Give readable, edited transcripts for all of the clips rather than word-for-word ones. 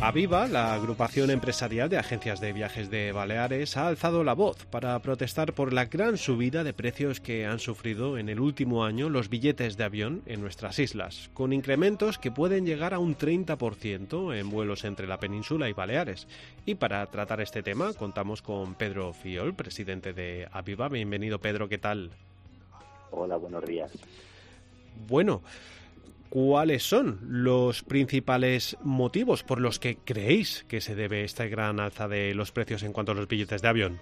Aviva, la agrupación empresarial de agencias de viajes de Baleares, ha alzado la voz para protestar por la gran subida de precios que han sufrido en el último año los billetes de avión en nuestras islas, con incrementos que pueden llegar a un 30% en vuelos entre la península y Baleares. Y para tratar este tema contamos con Pedro Fiol, presidente de Aviva. Bienvenido, Pedro, ¿qué tal? Hola, buenos días. Bueno, ¿cuáles son los principales motivos por los que creéis que se debe esta gran alza de los precios en cuanto a los billetes de avión?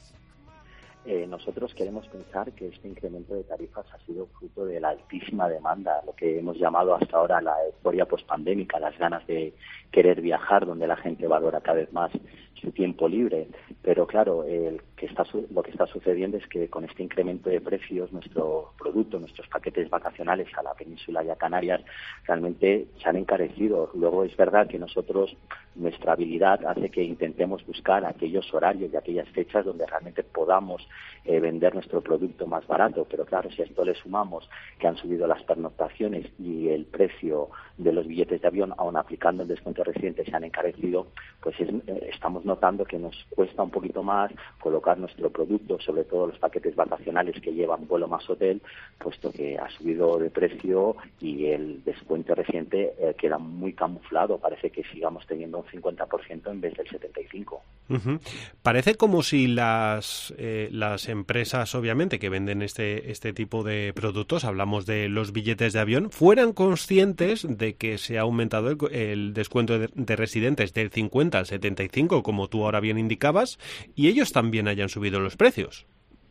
Nosotros queremos pensar que este incremento de tarifas ha sido fruto de la altísima demanda, lo que hemos llamado hasta ahora la euforia pospandémica, las ganas de querer viajar, donde la gente valora cada vez más su tiempo libre. Pero claro, lo que está sucediendo es que con este incremento de precios, nuestro producto, nuestros paquetes vacacionales a la península y a Canarias, realmente se han encarecido. Luego es verdad que nuestra habilidad hace que intentemos buscar aquellos horarios y aquellas fechas donde realmente podamos vender nuestro producto más barato, pero claro, si a esto le sumamos que han subido las pernoctaciones y el precio de los billetes de avión, aun aplicando el descuento reciente, se han encarecido, pues estamos notando que nos cuesta un poquito más colocar nuestro producto, sobre todo los paquetes vacacionales que llevan vuelo más hotel, puesto que ha subido de precio y el descuento reciente queda muy camuflado. Parece que sigamos teniendo un 50% en vez del 75%. Uh-huh. Parece como si las empresas, obviamente, que venden este tipo de productos, hablamos de los billetes de avión, fueran conscientes de que se ha aumentado el descuento de residentes del 50 al 75, como tú ahora bien indicabas, y ellos también hayan subido los precios.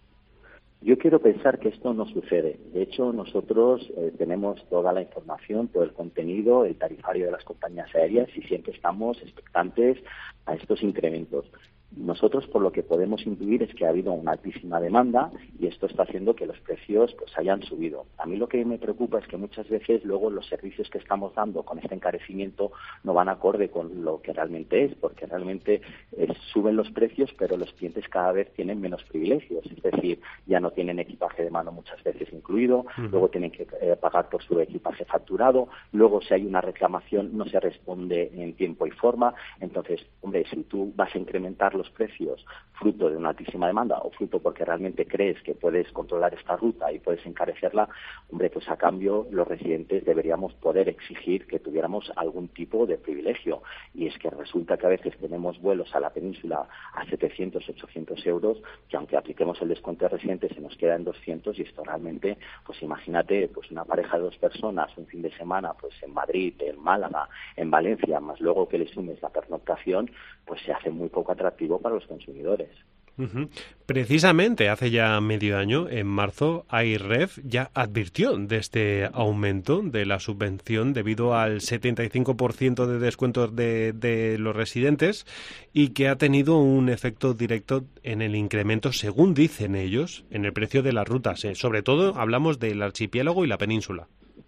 Yo quiero pensar que esto no sucede. De hecho, nosotros tenemos toda la información, todo el contenido, el tarifario de las compañías aéreas y siempre estamos expectantes a estos incrementos. Nosotros, por lo que podemos intuir, es que ha habido una altísima demanda y esto está haciendo que los precios hayan subido. A mí lo que me preocupa es que muchas veces luego los servicios que estamos dando con este encarecimiento no van acorde con lo que realmente es, porque realmente suben los precios, pero los clientes cada vez tienen menos privilegios. Es decir, ya no tienen equipaje de mano muchas veces incluido, luego tienen que pagar por su equipaje facturado, luego si hay una reclamación no se responde en tiempo y forma. Entonces, hombre, si tú vas a incrementar los precios fruto de una altísima demanda o fruto porque realmente crees que puedes controlar esta ruta y puedes encarecerla, hombre, pues a cambio los residentes deberíamos poder exigir que tuviéramos algún tipo de privilegio. Y es que resulta que a veces tenemos vuelos a la península a 700, 800 euros, que aunque apliquemos el descuento de residentes se nos queda en 200 y esto realmente, pues imagínate, pues una pareja de 2 personas un fin de semana, pues en Madrid, en Málaga, en Valencia, más luego que le sumes la pernoctación, pues se hace muy poco atractivo para los consumidores. Uh-huh. Precisamente hace ya medio año, en marzo, AIRREF ya advirtió de este aumento de la subvención debido al 75% de descuentos de los residentes y que ha tenido un efecto directo en el incremento, según dicen ellos, en el precio de las rutas. Sobre todo hablamos del archipiélago y la península.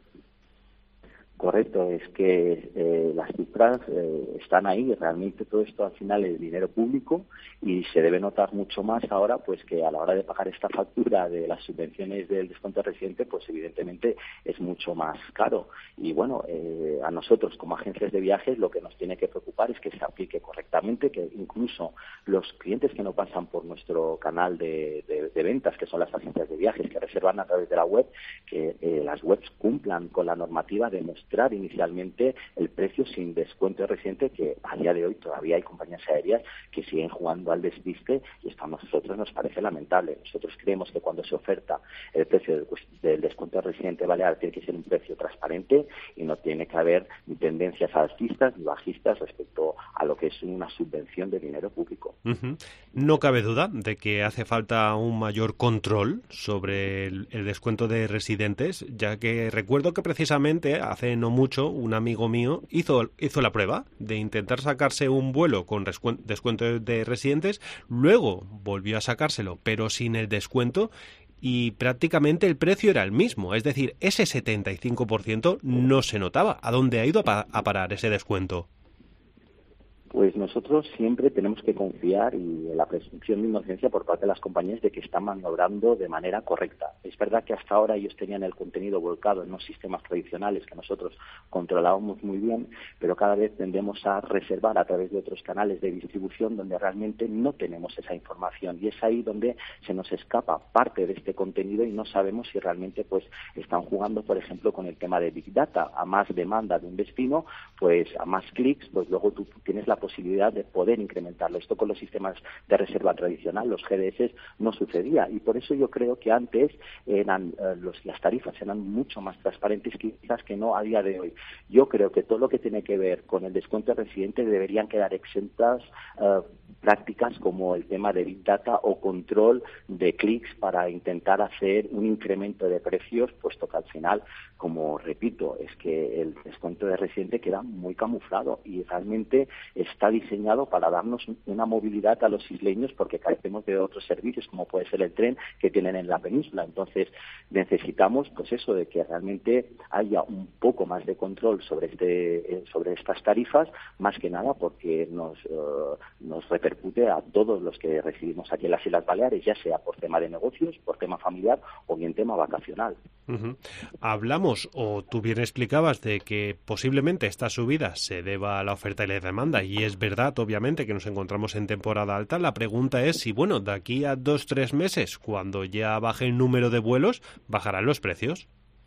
Correcto, es que las cifras están ahí, realmente todo esto al final es dinero público y se debe notar mucho más ahora, pues que a la hora de pagar esta factura de las subvenciones del descuento reciente, pues evidentemente es mucho más caro. Y bueno, a nosotros como agencias de viajes lo que nos tiene que preocupar es que se aplique correctamente, que incluso los clientes que no pasan por nuestro canal de ventas, que son las agencias de viajes que reservan a través de la web, que las webs cumplan con la normativa de mostrar inicialmente el precio sin descuento reciente, que a día de hoy todavía hay compañías aéreas que siguen jugando al despiste y esto a nosotros nos parece lamentable. Nosotros creemos que cuando se oferta el precio del descuento reciente balear tiene que ser un precio transparente y no tiene que haber ni tendencias alcistas ni bajistas respecto a lo que es una subvención de dinero público. Uh-huh. No cabe duda de que hace falta un mayor control sobre el descuento de residentes, ya que recuerdo que precisamente hace no mucho un amigo mío hizo la prueba de intentar sacarse un vuelo con descuento de residentes, luego volvió a sacárselo pero sin el descuento y prácticamente el precio era el mismo, es decir, ese 75% no se notaba. ¿A dónde ha ido a parar ese descuento? Pues nosotros siempre tenemos que confiar y en la presunción de inocencia por parte de las compañías de que están maniobrando de manera correcta. Es verdad que hasta ahora ellos tenían el contenido volcado en unos sistemas tradicionales que nosotros controlábamos muy bien, pero cada vez tendemos a reservar a través de otros canales de distribución donde realmente no tenemos esa información, y es ahí donde se nos escapa parte de este contenido y no sabemos si realmente pues están jugando, por ejemplo, con el tema de Big Data. A más demanda de un destino, pues a más clics, pues luego tú tienes la posibilidad de poder incrementarlo. Esto con los sistemas de reserva tradicional, los GDS, no sucedía, y por eso yo creo que antes las tarifas eran mucho más transparentes quizás que no a día de hoy. Yo creo que todo lo que tiene que ver con el descuento de residente deberían quedar exentas prácticas como el tema de Big Data o control de clics para intentar hacer un incremento de precios, puesto que al final, como repito, es que el descuento de residente queda muy camuflado y realmente está diseñado para darnos una movilidad a los isleños porque carecemos de otros servicios como puede ser el tren que tienen en la península. Entonces necesitamos pues eso, de que realmente haya un poco más de control sobre estas tarifas, más que nada porque nos repercute a todos los que residimos aquí en las Islas Baleares, ya sea por tema de negocios, por tema familiar o bien tema vacacional. Uh-huh. Hablamos, o tú bien explicabas, de que posiblemente esta subida se deba a la oferta y la demanda, y es verdad, obviamente, que nos encontramos en temporada alta. La pregunta es si, bueno, de aquí a 2-3 meses, cuando ya baje el número de vuelos, bajarán los precios.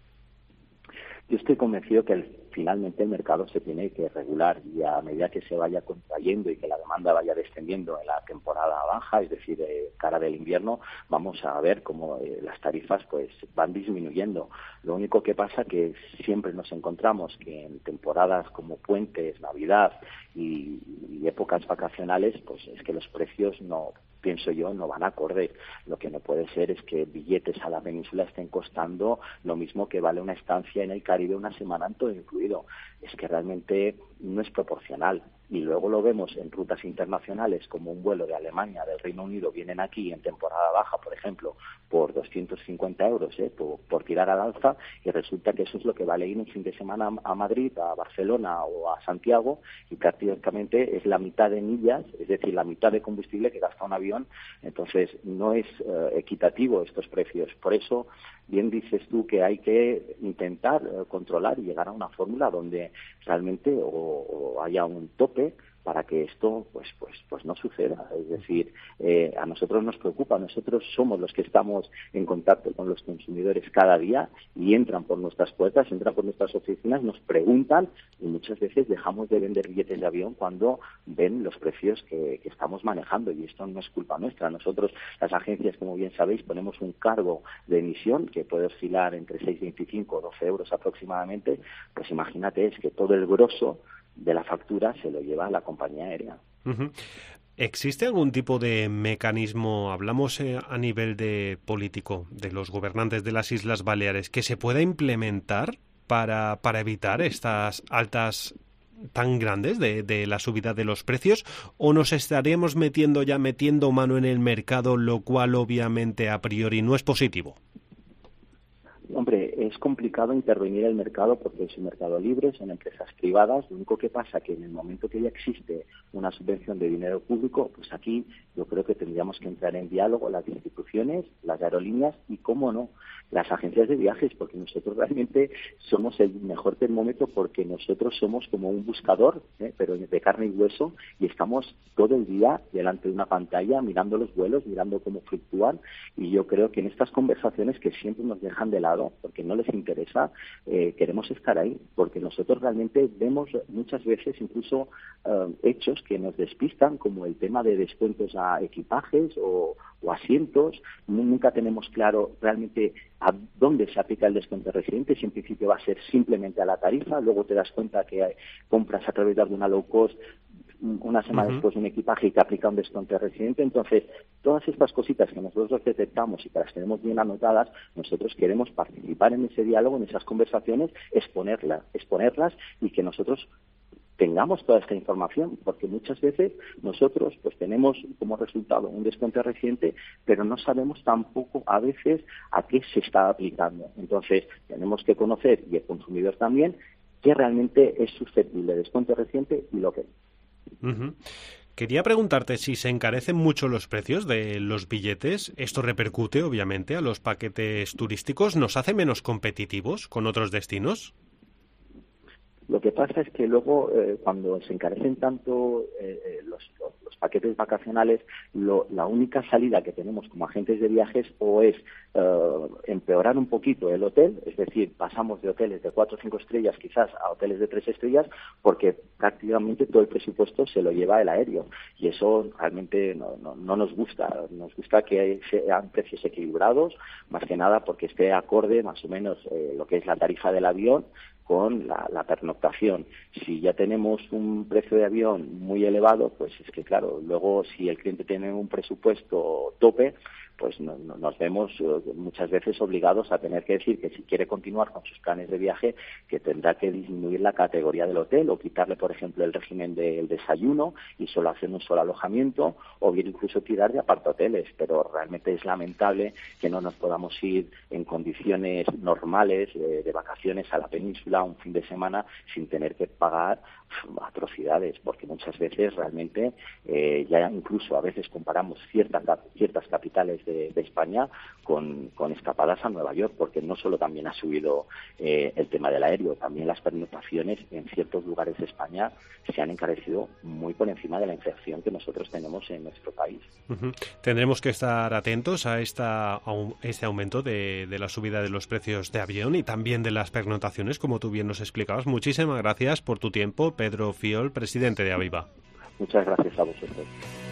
Yo estoy convencido que finalmente el mercado se tiene que regular, y a medida que se vaya contrayendo y que la demanda vaya descendiendo en la temporada baja, es decir, cara del invierno, vamos a ver cómo las tarifas pues van disminuyendo. Lo único que pasa que siempre nos encontramos que en temporadas como puentes, Navidad y épocas vacacionales, pues es que los precios pienso yo, no van acordes. Lo que no puede ser es que billetes a la península estén costando lo mismo que vale una estancia en el Caribe una semana, todo incluido. Es que realmente no es proporcional. Y luego lo vemos en rutas internacionales, como un vuelo de Alemania, del Reino Unido, vienen aquí en temporada baja, por ejemplo, por 250 euros, por tirar al alza, y resulta que eso es lo que vale ir un fin de semana a Madrid, a Barcelona o a Santiago, y prácticamente es la mitad de millas, es decir, la mitad de combustible que gasta un avión. Entonces, no es equitativo estos precios. Por eso, bien dices tú que hay que intentar controlar y llegar a una fórmula donde realmente o haya un tope para que esto pues no suceda. Es decir, a nosotros nos preocupa, nosotros somos los que estamos en contacto con los consumidores cada día y entran por nuestras puertas, entran por nuestras oficinas, nos preguntan, y muchas veces dejamos de vender billetes de avión cuando ven los precios que estamos manejando, y esto no es culpa nuestra. Nosotros, las agencias, como bien sabéis, ponemos un cargo de emisión que puede oscilar entre 6,25 o 12 euros aproximadamente. Pues imagínate, es que todo el grosso de la factura se lo lleva la compañía aérea. Uh-huh. ¿Existe algún tipo de mecanismo, hablamos a nivel de político, de los gobernantes de las Islas Baleares, que se pueda implementar para evitar estas altas tan grandes de la subida de los precios, o nos estaríamos metiendo mano en el mercado, lo cual obviamente a priori no es positivo? Hombre, es complicado intervenir en el mercado porque es un mercado libre, son empresas privadas. Lo único que pasa que en el momento que ya existe una subvención de dinero público, pues aquí yo creo que tendríamos que entrar en diálogo las instituciones, las aerolíneas y, cómo no, las agencias de viajes, porque nosotros realmente somos el mejor termómetro, porque nosotros somos como un buscador, pero de carne y hueso, y estamos todo el día delante de una pantalla mirando los vuelos, mirando cómo fluctúan, y yo creo que en estas conversaciones que siempre nos dejan de lado porque no les interesa, queremos estar ahí, porque nosotros realmente vemos muchas veces incluso hechos que nos despistan, como el tema de descuentos a equipajes o asientos. Nunca tenemos claro realmente a dónde se aplica el descuento residente, si en principio va a ser simplemente a la tarifa, luego te das cuenta que compras a través de alguna low cost una semana después un equipaje y que aplica un descuento residente. Entonces, todas estas cositas que nosotros detectamos y que las tenemos bien anotadas, nosotros queremos participar en ese diálogo, en esas conversaciones, exponerlas y que nosotros tengamos toda esta información, porque muchas veces nosotros pues tenemos como resultado un descuento reciente, pero no sabemos tampoco a veces a qué se está aplicando. Entonces, tenemos que conocer, y el consumidor también, qué realmente es susceptible de descuento reciente y lo que no. Ujú. Quería preguntarte si se encarecen mucho los precios de los billetes. Esto repercute, obviamente, a los paquetes turísticos. ¿Nos hace menos competitivos con otros destinos? Lo que pasa es que luego, cuando se encarecen tanto los paquetes vacacionales, la única salida que tenemos como agentes de viajes o es empeorar un poquito el hotel, es decir, pasamos de hoteles de 4 o 5 estrellas quizás a hoteles de 3 estrellas, porque prácticamente todo el presupuesto se lo lleva el aéreo. Y eso realmente no nos gusta. Nos gusta que sean precios equilibrados, más que nada porque esté acorde más o menos lo que es la tarifa del avión con la pernoctación. Si ya tenemos un precio de avión muy elevado, pues es que claro, luego si el cliente tiene un presupuesto tope, pues nos vemos muchas veces obligados a tener que decir que si quiere continuar con sus planes de viaje, que tendrá que disminuir la categoría del hotel o quitarle, por ejemplo, el régimen del desayuno y solo hacer un solo alojamiento, o bien incluso tirar de apartahoteles. Pero realmente es lamentable que no nos podamos ir en condiciones normales de vacaciones a la península un fin de semana sin tener que pagar atrocidades, porque muchas veces realmente ya incluso a veces comparamos ciertas capitales de España con escapadas a Nueva York, porque no solo también ha subido el tema del aéreo, también las pernoctaciones en ciertos lugares de España se han encarecido muy por encima de la inflación que nosotros tenemos en nuestro país. Uh-huh. Tendremos que estar atentos a este aumento de la subida de los precios de avión y también de las pernoctaciones, como tú bien nos explicabas. Muchísimas gracias por tu tiempo, Pedro Fiol, presidente de Aviva. Muchas gracias a vosotros.